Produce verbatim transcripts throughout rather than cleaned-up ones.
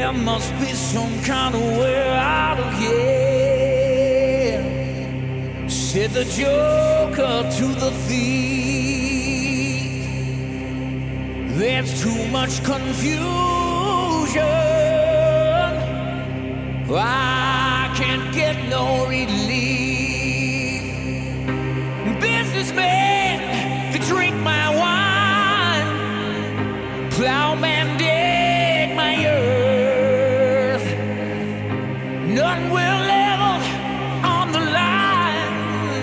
There must be some kind of way out of here, said the joker to the thief. There's too much confusion, I can't get no relief. Businessmen, they drink my wine, plowman dig my earth. None will level on the line,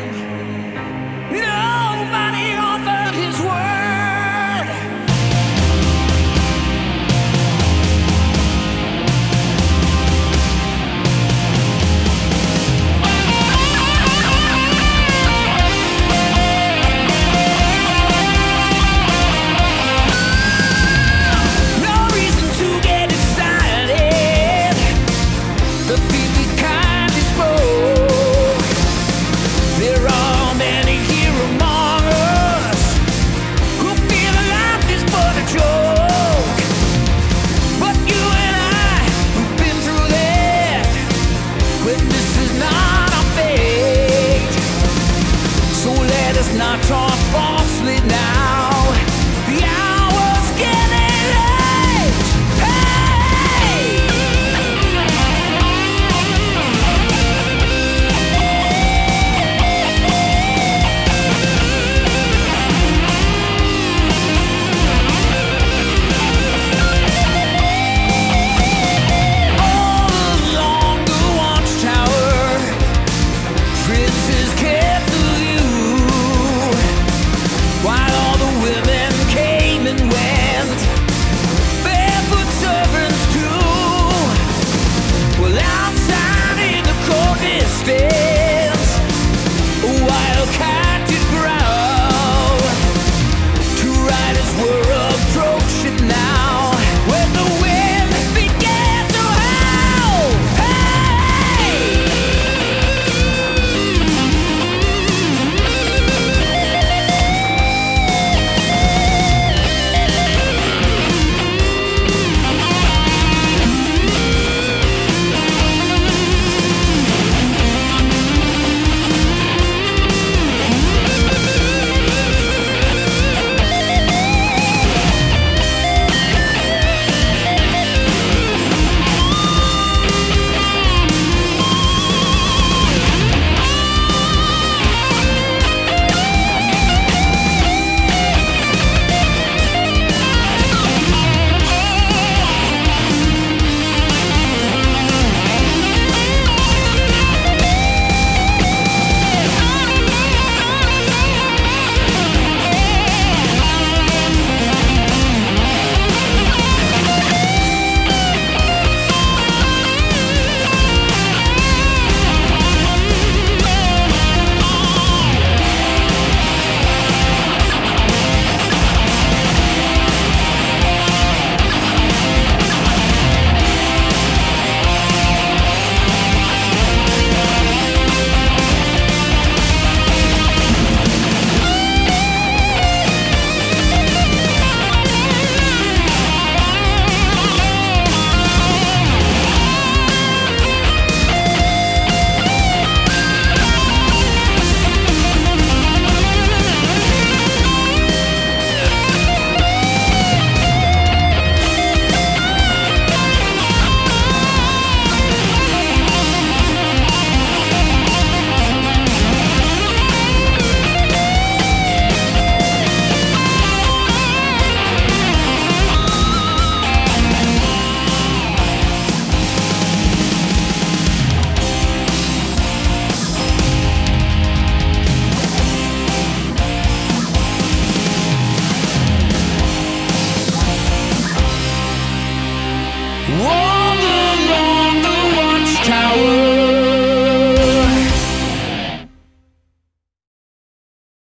nobody offered his word. No reason to get excited, the people kind is broke. There are many here among us who feel life is but a joke. But you and I, we've been through that, when this is not our fate. So let us not talk falsely now.